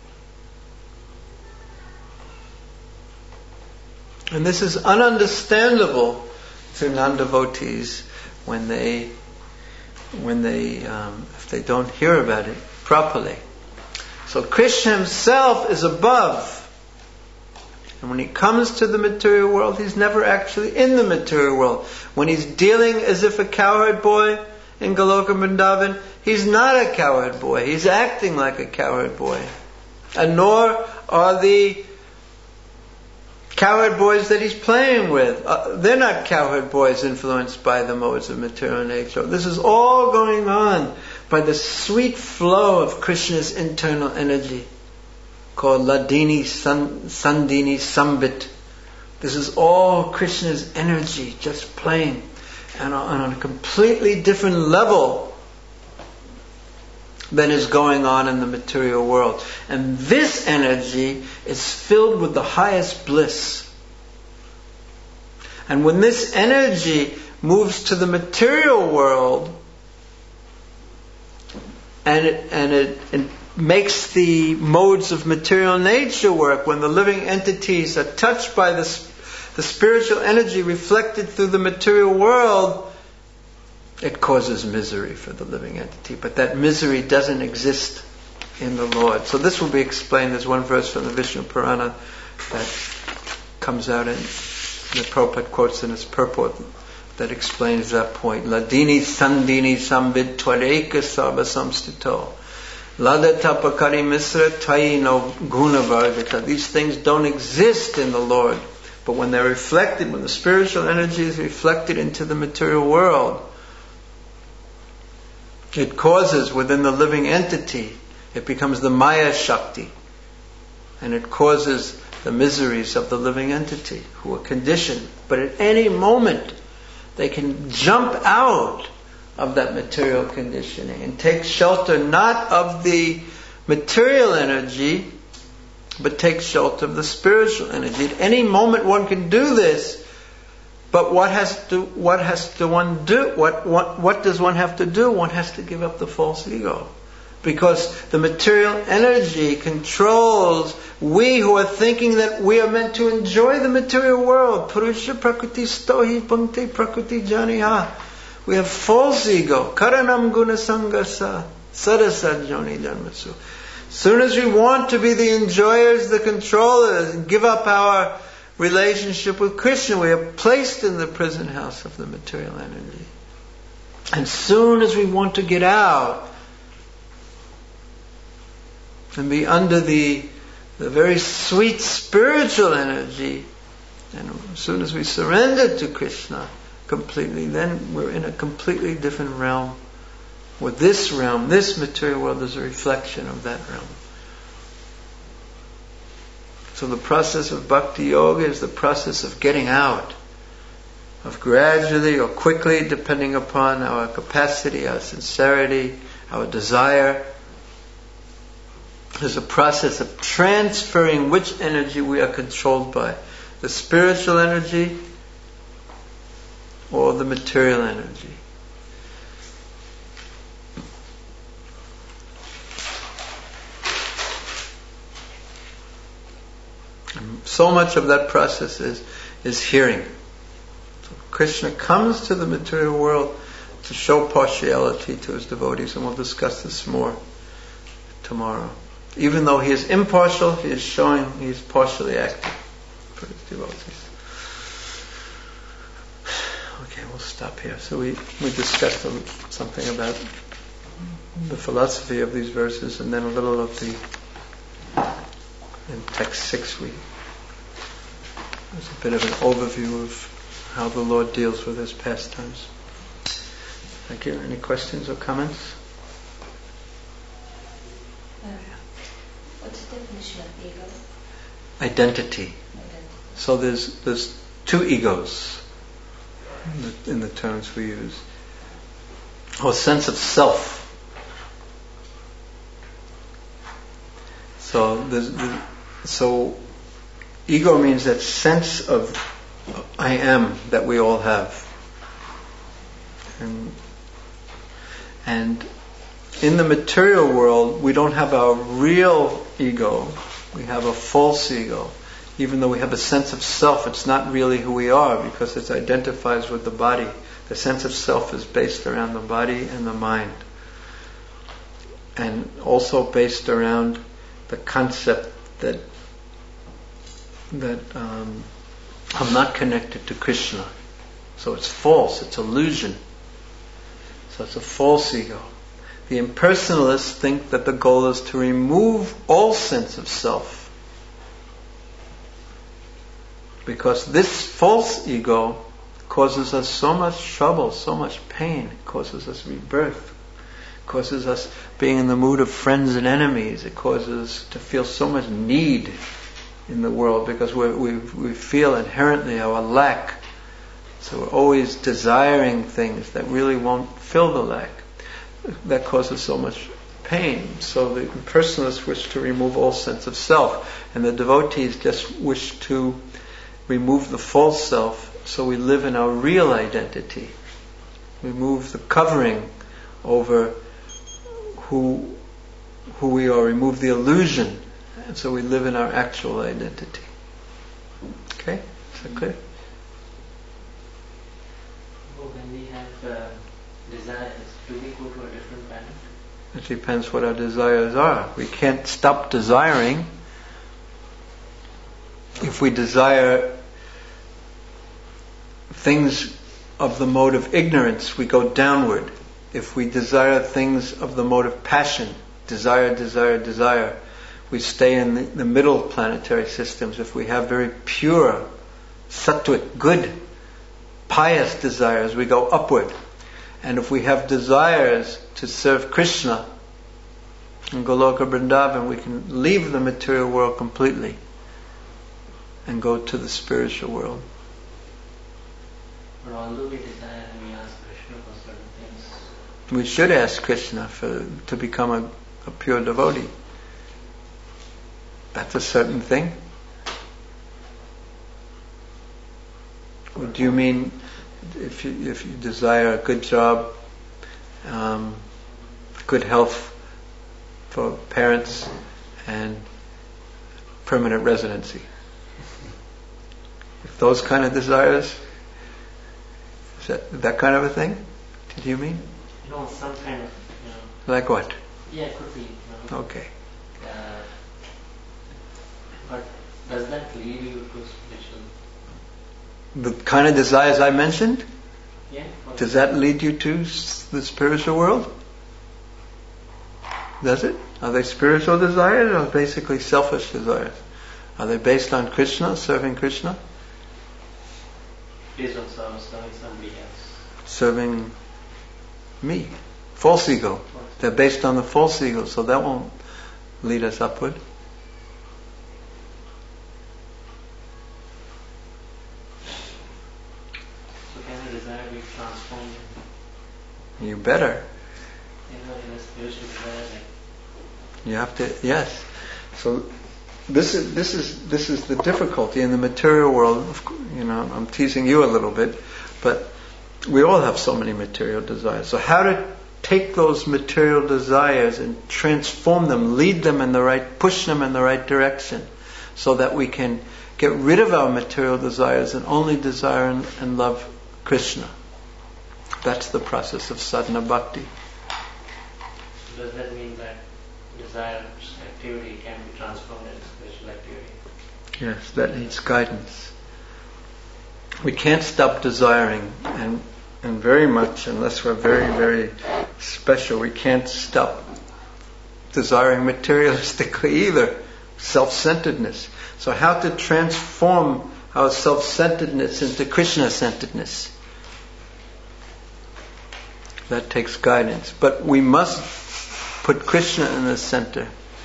And this is ununderstandable to non-devotees when they, when they, um, if they don't hear about it properly. So Krishna Himself is above. And when He comes to the material world, He's never actually in the material world. When He's dealing as if a cowherd boy in Goloka Vrindavan, He's not a cowherd boy. He's acting like a cowherd boy. And nor are the cowherd boys that He's playing with. Uh, they're not cowherd boys influenced by the modes of material nature. This is all going on by the sweet flow of Krishna's internal energy, called Ladini San, Sandini Sambit. This is all Krishna's energy just playing, and on a completely different level than is going on in the material world. And this energy is filled with the highest bliss. And when this energy moves to the material world, and it, and it, it makes the modes of material nature work, when the living entities are touched by this, the spiritual energy reflected through the material world, it causes misery for the living entity. But that misery doesn't exist in the Lord. So this will be explained. There's one verse from the Vishnu Purana that comes out in the Prabhupada quotes in his purport that explains that point. Ladini Sandini Sambit Twareka Sarva Samstito. Lada Tapakari Misra Tayi no Guna Vargata. These things don't exist in the Lord. But when they're reflected, when the spiritual energy is reflected into the material world, it causes within the living entity, it becomes the Maya Shakti. And it causes the miseries of the living entity who are conditioned. But at any moment, they can jump out of that material conditioning and take shelter not of the material energy, but take shelter of the spiritual energy. At any moment one can do this, but what has to what has to one do? What what what does one have to do? One has to give up the false ego. Because the material energy controls we who are thinking that we are meant to enjoy the material world. Purusha prakriti stohi punkte prakriti janiha. We have false ego. Karanam guna sangasa sadasa joni janmasu. Soon as we want to be the enjoyers, the controllers, and give up our relationship with Krishna, we are placed in the prison house of the material energy. And soon as we want to get out and be under the, the very sweet spiritual energy, and as soon as we surrender to Krishna completely, then we're in a completely different realm. With this realm, this material world is a reflection of that realm. So the process of bhakti yoga is the process of getting out, of gradually or quickly, depending upon our capacity, our sincerity, our desire. There's a process of transferring which energy we are controlled by, the spiritual energy or the material energy. And so much of that process is, is hearing. So Krishna comes to the material world to show partiality to his devotees, and we'll discuss this more tomorrow. Even though he is impartial, he is showing he is partially acting for his devotees. Okay, we'll stop here. So we, we discussed a, something about the philosophy of these verses, and then a little of the in text six we there's a bit of an overview of how the Lord deals with his pastimes. Thank you. Any questions or comments? What's the definition of ego? Identity. Identity. So there's there's two egos in the, in the terms we use. Or sense of self. So there's, there's, so ego means that sense of I am that we all have. And, and in the material world, we don't have our real ego. We have a false ego. Even though we have a sense of self, it's not really who we are because it identifies with the body. The sense of self is based around the body and the mind. And also based around the concept that that um, I'm not connected to Krishna. So it's false, it's illusion. So it's a false ego. The impersonalists think that the goal is to remove all sense of self. Because this false ego causes us so much trouble, so much pain. It causes us rebirth. It causes us being in the mood of friends and enemies. It causes us to feel so much need in the world because we we we feel inherently our lack. So we're always desiring things that really won't fill the lack. That causes so much pain. So the impersonalists wish to remove all sense of self, and the devotees just wish to remove the false self, so we live in our real identity. Remove the covering over who who we are. Remove the illusion, and so we live in our actual identity. Okay, is that clear? When we have uh, desires, do we go to a different planet? It depends what our desires are. We can't stop desiring. If we desire things of the mode of ignorance, we go downward. If we desire things of the mode of passion, desire, desire, desire, we stay in the, the middle planetary systems. If we have very pure, sattvic, good, pious desires, we go upward. And if we have desires to serve Krishna in Goloka Vrindavan, we can leave the material world completely and go to the spiritual world. But although we desire and we ask Krishna for certain things, we should ask Krishna for to become a, a pure devotee. That's a certain thing. What do you mean if you if you desire a good job, um, good health, for parents and permanent residency. If those kind of desires, is that, that kind of a thing? Did you mean? No, some kind of, you know. Like what? Yeah, it could be. You know, Okay. uh, but does that lead you to spiritual? The kind of desires I mentioned? Yeah. Does that lead you to s- the spiritual world? Does it? Are they spiritual desires or basically selfish desires? Are they based on Krishna, serving Krishna? Based on serving somebody else. Serving me. False ego. They're based on the false ego, so that won't lead us upward. So can a desire be transformed? You better. You know, in a spiritual desire, like You have to, yes. So this is this is this is the difficulty in the material world. Of cou- You know, I'm teasing you a little bit, but we all have so many material desires. So how to take those material desires and transform them, lead them in the right, push them in the right direction, so that we can get rid of our material desires and only desire and, and love Krishna. That's the process of sadhana bhakti. does that mean that desire activity can be transformed into spiritual activity? Yes, that needs guidance. We can't stop desiring, and and very much, unless we're very, very special, we can't stop desiring materialistically either. Self-centeredness. So how to transform our self-centeredness into Krishna-centeredness? That takes guidance. But we must put Krishna in the center.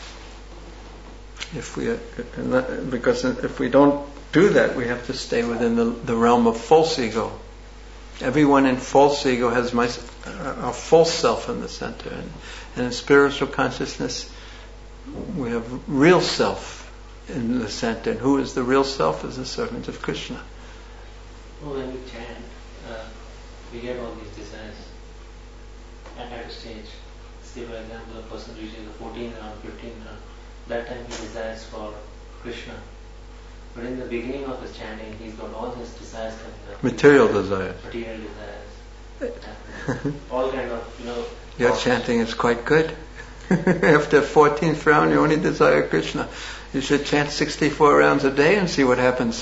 If we, because if we don't do that, we have to stay within the, the realm of false ego. Everyone in false ego has my, our false self in the center, and, and in spiritual consciousness, we have real self in the center. And who is the real self? Is the servant of Krishna. Well, when we chant, uh, we get all these desires at a stage. Say, for example, a person reaches the fourteenth round, fifteenth round. That time he desires for Krishna. But in the beginning of his chanting, he's got all his desires coming up. Material desires. Material desires. all kind of, you know. Your thoughts. chanting is quite good. After fourteenth round, you only desire Krishna. You should chant sixty-four rounds a day and see what happens.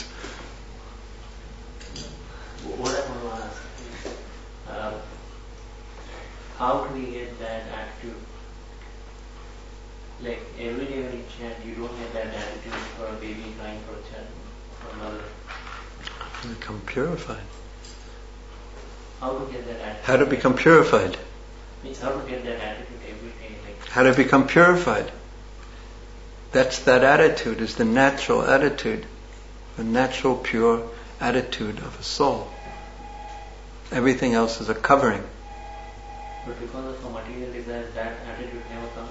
What I want to ask is, uh, how do we get that attitude? Like every day when you chant, you don't get that attitude for a baby crying for a child, for a mother. Become purified. How to get that attitude? How to become purified? Means how to get that attitude every day? Like How to become purified? That's that attitude, is the natural attitude, the natural pure attitude of a soul. Everything else is a covering. But because of a material desire, that attitude never comes.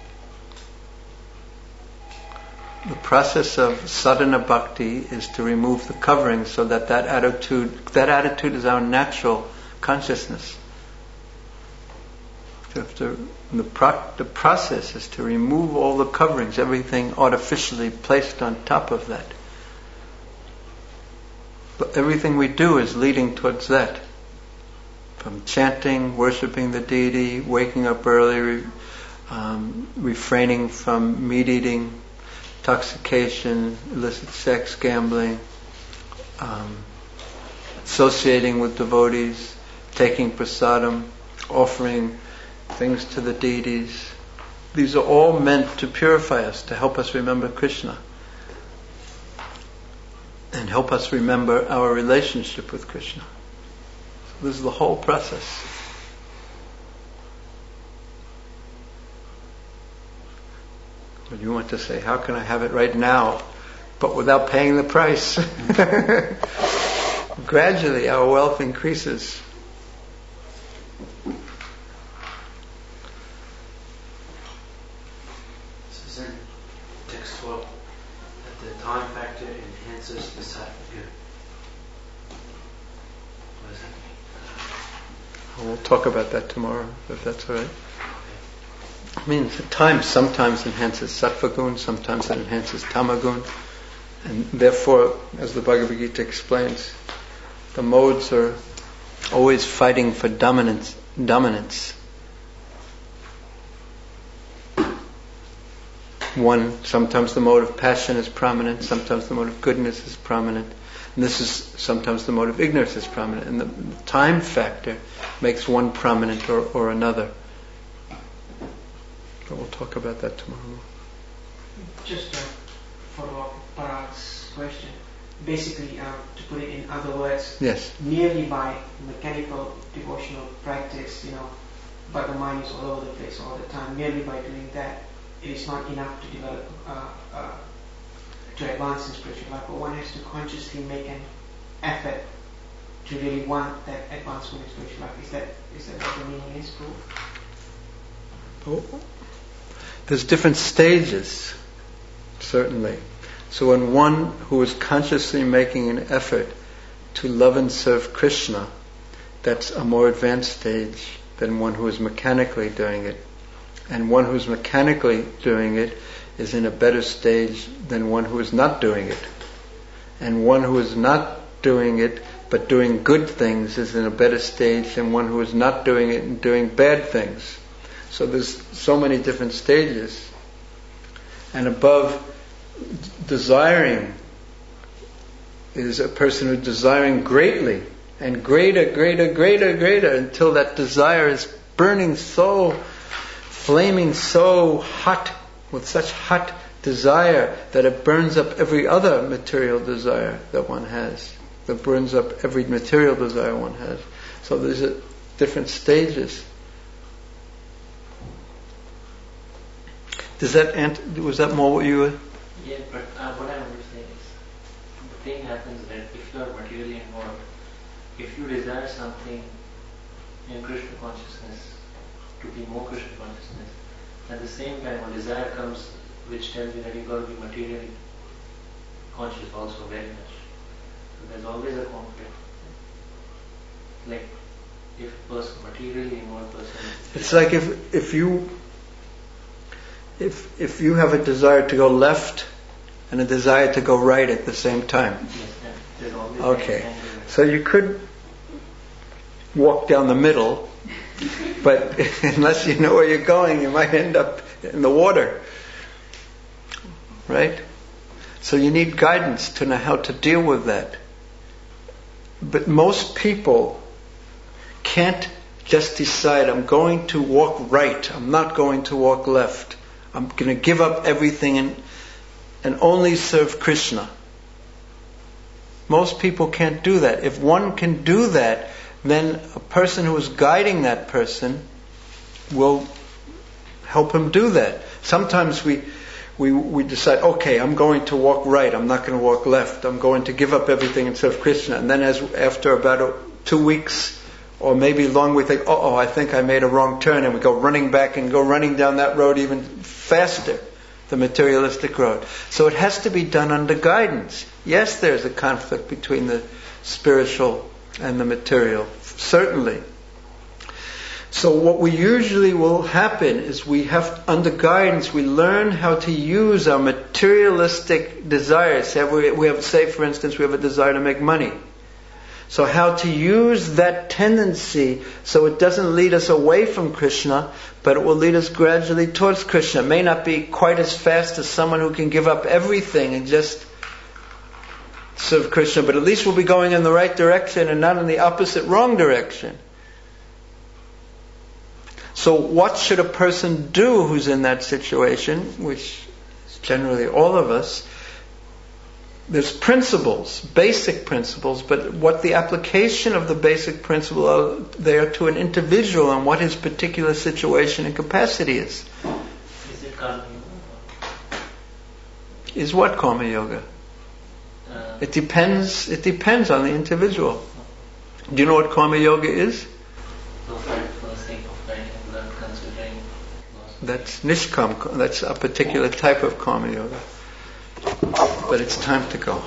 The process of sadhana bhakti is to remove the covering so that that attitude, that attitude is our natural consciousness. You have to, the, pro, the process is to remove all the coverings, everything artificially placed on top of that. But everything we do is leading towards that. From chanting, worshipping the deity, waking up early, um, refraining from meat eating, intoxication, illicit sex, gambling, um, associating with devotees, taking prasadam, offering things to the deities. These are all meant to purify us, to help us remember Krishna and help us remember our relationship with Krishna. So this is the whole process. But you want to say, how can I have it right now, but without paying the price? Gradually our wealth increases. This is in text twelve, that the time factor enhances the sattva. What does that mean? We'll talk about that tomorrow, if that's all right. I mean, at times, sometimes enhances sattva gun, sometimes it enhances tamagun, and therefore, as the Bhagavad Gita explains, the modes are always fighting for dominance. Dominance. One, sometimes the mode of passion is prominent, sometimes the mode of goodness is prominent, and this is sometimes the mode of ignorance is prominent, and the time factor makes one prominent or, or another. But we'll talk about that tomorrow. Just to follow up Parag's question, basically, uh, to put it in other words, yes, merely by mechanical devotional practice, you know, but the mind is all over the place all the time, merely by doing that, it is not enough to develop, uh, uh, to advance in spiritual life, but one has to consciously make an effort to really want that advancement in spiritual life. Is that is that what the meaning is, Prabhu? Oh. There's different stages, certainly. So when one who is consciously making an effort to love and serve Krishna, that's a more advanced stage than one who is mechanically doing it. And one who is mechanically doing it is in a better stage than one who is not doing it. And one who is not doing it but doing good things is in a better stage than one who is not doing it and doing bad things. So there's so many different stages. And above desiring is a person who's desiring greatly and greater, greater, greater, greater until that desire is burning so, flaming so hot, with such hot desire that it burns up every other material desire that one has. That burns up every material desire one has. So there's a, different stages. Does that ant- was that more what you were? Yeah, but uh, what I want to say is, the thing happens that if you are materially involved, if you desire something in Krishna consciousness, to be more Krishna consciousness, at the same time a desire comes which tells you that you've got to be materially conscious also very much. So there's always a conflict. Like if a person, materially involved person... It's like if if you if if you have a desire to go left and a desire to go right at the same time. Yes, there's always okay. So you could walk down the middle, but unless you know where you're going, you might end up in the water. Right? So you need guidance to know how to deal with that. But most people can't just decide, I'm going to walk right, I'm not going to walk left. I'm going to give up everything and, and only serve Krishna. Most people can't do that. If one can do that, then a person who is guiding that person will help him do that. Sometimes we we we decide, okay, I'm going to walk right, I'm not going to walk left, I'm going to give up everything and serve Krishna. And then as after about a, two weeks or maybe long, we think, oh, I think I made a wrong turn, and we go running back and go running down that road even faster, the materialistic road. So it has to be done under guidance. Yes, there's a conflict between the spiritual and the material, certainly. So what we usually will happen is we have, under guidance, we learn how to use our materialistic desires. Say we, we have, say for instance, we have a desire to make money. So how to use that tendency so it doesn't lead us away from Krishna, but it will lead us gradually towards Krishna. It may not be quite as fast as someone who can give up everything and just serve Krishna, but at least we'll be going in the right direction and not in the opposite, wrong direction. So what should a person do who's in that situation, which is generally all of us? There's principles, basic principles, but what the application of the basic principle are, they are to an individual and what his particular situation and capacity is. Is it karma yoga? Is what karma yoga? Uh, It depends. It depends on the individual. Do you know what karma yoga is? so for the sake of writing blood, considering loss. That's nishkam. That's a particular type of karma yoga. But it's time to go.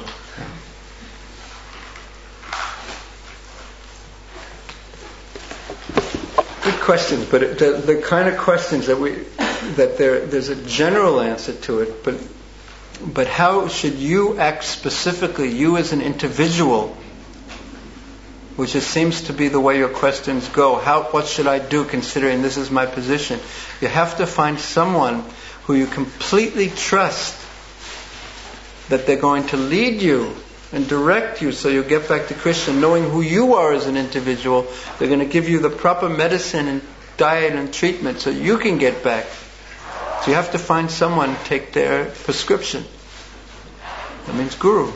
Good questions, but it, the, the kind of questions that we that there there's a general answer to it, but but how should you act specifically, you as an individual, which it seems to be the way your questions go. How, what should I do considering this is my position? You have to find someone who you completely trust that they're going to lead you and direct you so you'll get back to Krishna, knowing who you are as an individual. They're going to give you the proper medicine and diet and treatment so you can get back. So you have to find someone to take their prescription. That means guru.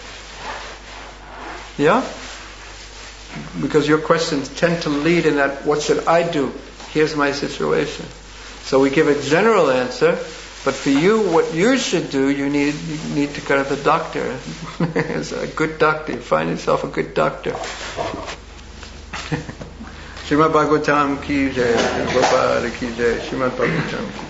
Yeah? Because your questions tend to lead in that, what should I do? Here's my situation. So we give a general answer, but for you, what you should do, you need you need to go to the doctor. It's a good doctor. You find yourself a good doctor. Srimad Bhagavatam ki jai, Gopal ki jai, Srimad Bhagavatam.